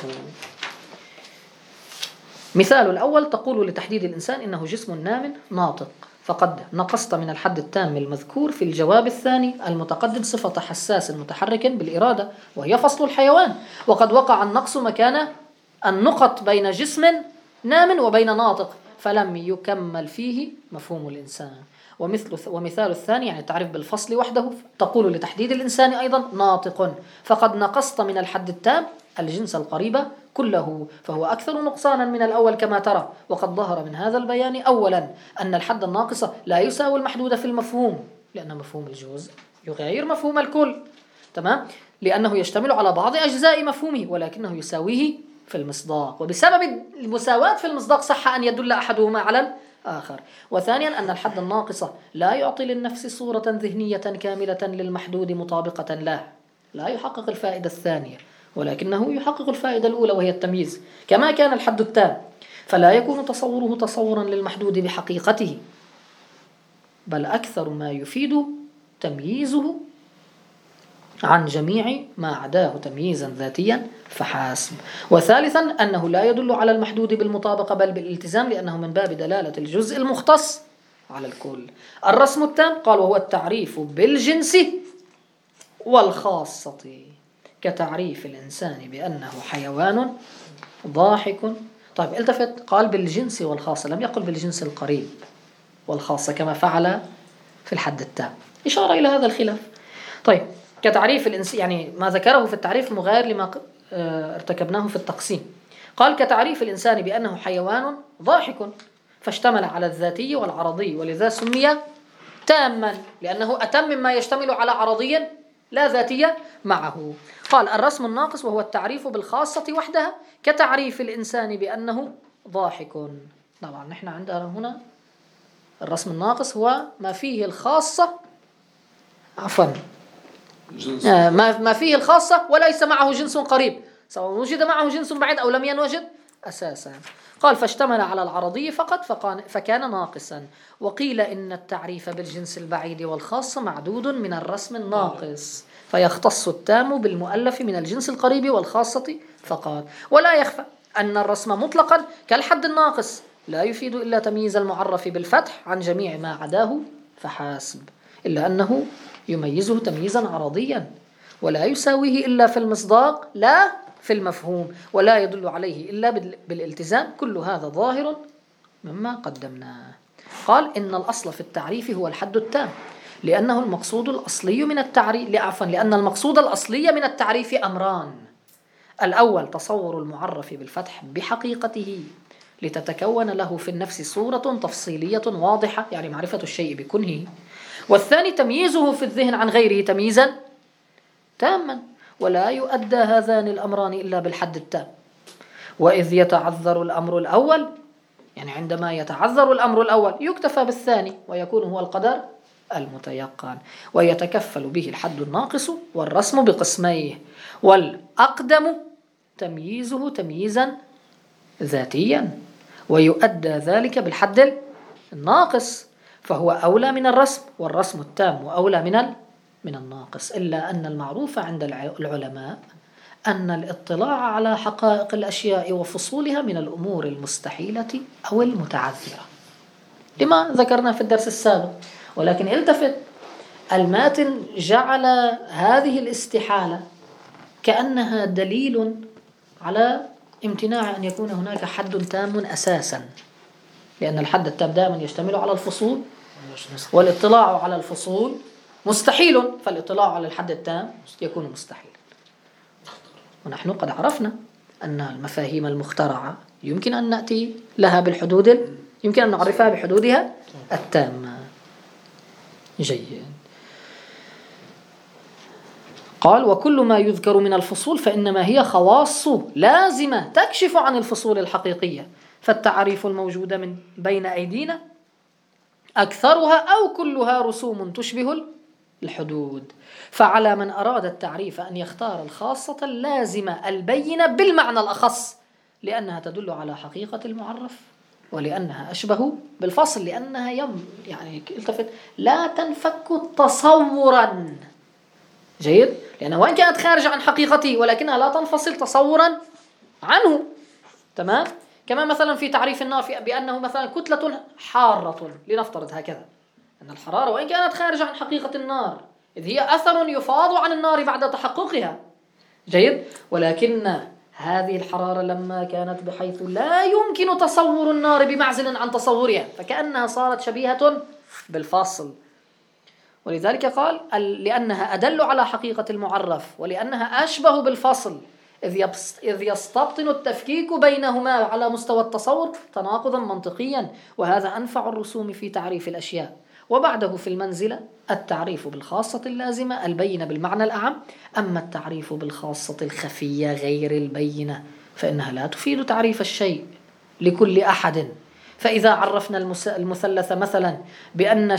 مثال الأول: تقول لتحديد الإنسان إنه جسم نام ناطق، فقد نقصت من الحد التام المذكور في الجواب الثاني المتقدم صفة حساس متحرك بالإرادة، وهي فصل الحيوان، وقد وقع النقص مكان النقط بين جسم نام وبين ناطق، فلم يكمل فيه مفهوم الإنسان. ومثال الثاني يعني التعريف بالفصل وحده، تقول لتحديد الإنسان أيضا ناطق، فقد نقصت من الحد التام الجنس القريب كله، فهو أكثر نقصانا من الأول كما ترى. وقد ظهر من هذا البيان أولا أن الحد الناقص لا يساوي المحدود في المفهوم، لأن مفهوم الجزء يغير مفهوم الكل، تمام، لأنه يشتمل على بعض أجزاء مفهومه، ولكنه يساويه في المصداق، وبسبب المساواة في المصداق صح أن يدل أحدهما على الآخر. وثانيا أن الحد الناقص لا يعطي للنفس صورة ذهنية كاملة للمحدود مطابقة له، لا يحقق الفائدة الثانية، ولكنه يحقق الفائدة الأولى وهي التمييز، كما كان الحد التام، فلا يكون تصوره تصورا للمحدود بحقيقته، بل أكثر ما يفيد تمييزه عن جميع ما عداه تمييزا ذاتيا فحسب. وثالثا أنه لا يدل على المحدود بالمطابقة بل بالالتزام، لأنه من باب دلالة الجزء المختص على الكل. الرسم التام قال وهو التعريف بالجنس والخاصة، كتعريف الإنسان بأنه حيوان ضاحك. طيب التفت، قال بالجنس والخاصة، لم يقل بالجنس القريب والخاصة كما فعل في الحد التام، إشارة إلى هذا الخلاف. طيب كتعريف الإنسان، يعني ما ذكره في التعريف مغاير لما ارتكبناه في التقسيم. قال كتعريف الإنسان بأنه حيوان ضاحك، فاشتمل على الذاتي والعرضي، ولذا سمي تاما، لأنه أتم مما يشتمل على عرضي لا ذاتية معه. قال الرسم الناقص وهو التعريف بالخاصة وحدها، كتعريف الإنسان بأنه ضاحك. طبعا نحن عندنا هنا الرسم الناقص هو ما فيه الخاصة، عفوا ما فيه الخاصة وليس معه جنس قريب، سواء وجد معه جنس بعيد أو لم ينوجد أساسا. قال فاشتمل على العرضي فقط فكان ناقصا. وقيل إن التعريف بالجنس البعيد والخاص معدود من الرسم الناقص، فيختص التام بالمؤلف من الجنس القريب والخاصة فقط. ولا يخفى أن الرسم مطلقا كالحد الناقص لا يفيد إلا تمييز المعرف بالفتح عن جميع ما عداه فحسب، إلا أنه يميزه تمييزا عرضيا، ولا يساويه إلا في المصداق لا في المفهوم، ولا يدل عليه إلا بالالتزام. كل هذا ظاهر مما قدمناه. قال إن الأصل في التعريف هو الحد التام، لأنه المقصود الأصلي من التعريف، لأن المقصود الأصلي من التعريف أمران: الأول تصور المعرف بالفتح بحقيقته لتتكون له في النفس صورة تفصيلية واضحة، يعني معرفة الشيء بكنه، والثاني تمييزه في الذهن عن غيره تمييزا تاما، ولا يؤدى هذان الأمران إلا بالحد التام. وإذ يتعذر الأمر الأول، يعني عندما يتعذر الأمر الأول يكتفى بالثاني ويكون هو القدر المتيقن، ويتكفل به الحد الناقص والرسم بقسميه، والأقدم تمييزه تمييزا ذاتيا، ويؤدى ذلك بالحد الناقص، فهو أولى من الرسم، والرسم التام أولى من الناقص. إلا أن المعروف عند العلماء أن الاطلاع على حقائق الأشياء وفصولها من الأمور المستحيلة أو المتعذرة، لما ذكرنا في الدرس السابق. ولكن التفت، الماتن جعل هذه الاستحالة كأنها دليل على امتناع أن يكون هناك حد تام أساسا، لأن الحد التام دائما يشتمل على الفصول، والاطلاع على الفصول مستحيل، فالاطلاع على الحد التام يكون مستحيلا. ونحن قد عرفنا أن المفاهيم المخترعة يمكن أن نأتي لها بالحدود، يمكن أن نعرفها بحدودها التامة. جيد. قال وكل ما يذكر من الفصول فإنما هي خواص لازمة تكشف عن الفصول الحقيقية، فالتعريف الموجودة من بين أيدينا أكثرها أو كلها رسوم تشبه الحدود، فعلى من أراد التعريف أن يختار الخاصة اللازمة البينة بالمعنى الأخص، لأنها تدل على حقيقة المعرف، ولأنها أشبه بالفصل، لأنها يعني التفت لا تنفك تصورا. جيد، لأنها وإن كانت خارجة عن حقيقته ولكنها لا تنفصل تصورا عنه. تمام، كما مثلا في تعريف النار بأنه مثلا كتلة حارة، لنفترض هكذا أن الحرارة وإن كانت خارجة عن حقيقة النار، إذ هي أثر يفاض عن النار بعد تحققها. جيد، ولكن هذه الحرارة لما كانت بحيث لا يمكن تصور النار بمعزل عن تصورها، فكأنها صارت شبيهة بالفاصل. ولذلك قال لأنها أدل على حقيقة المعرف، ولأنها أشبه بالفصل، إذ يستبطن التفكيك بينهما على مستوى التصور تناقضا منطقيا، وهذا أنفع الرسوم في تعريف الأشياء. وبعده في المنزلة التعريف بالخاصة اللازمة البينة بالمعنى الأعم. أما التعريف بالخاصة الخفية غير البينة فإنها لا تفيد تعريف الشيء لكل أحد. فإذا عرفنا المثلث مثلا بأنه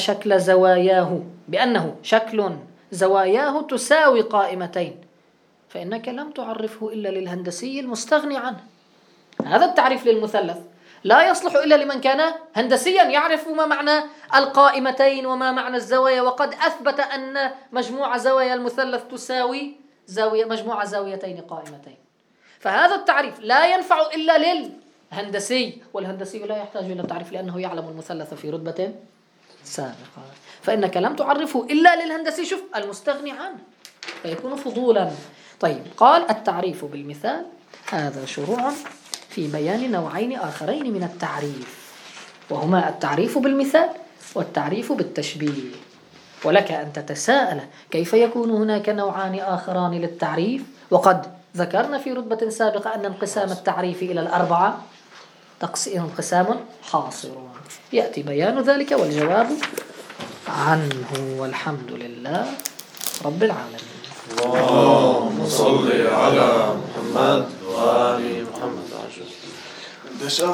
شكل زواياه تساوي قائمتين، فإنك لم تعرفه إلا للهندسي المستغني عنه. هذا التعريف للمثلث لا يصلح إلا لمن كان هندسيا يعرف ما معنى القائمتين وما معنى الزوايا، وقد أثبت أن مجموع زوايا المثلث تساوي مجموع زاويتين قائمتين. فهذا التعريف لا ينفع إلا للهندسي، والهندسي لا يحتاج إلى التعريف لأنه يعلم المثلث في رتبة سابقة. فإنك لم تعرفه إلا للهندسي، شوف المستغني عنه، فيكون فضولا. طيب، قال التعريف بالمثال هذا شروع في بيان نوعين آخرين من التعريف، وهما التعريف بالمثال والتعريف بالتشبيه. ولك أن تتساءل كيف يكون هناك نوعان آخران للتعريف، وقد ذكرنا في رتبة سابقة أن انقسام التعريف إلى الأربعة انقسام حاصر. يأتي بيان ذلك والجواب عنه، والحمد لله رب العالمين. اللهم صل على محمد وآل محمد.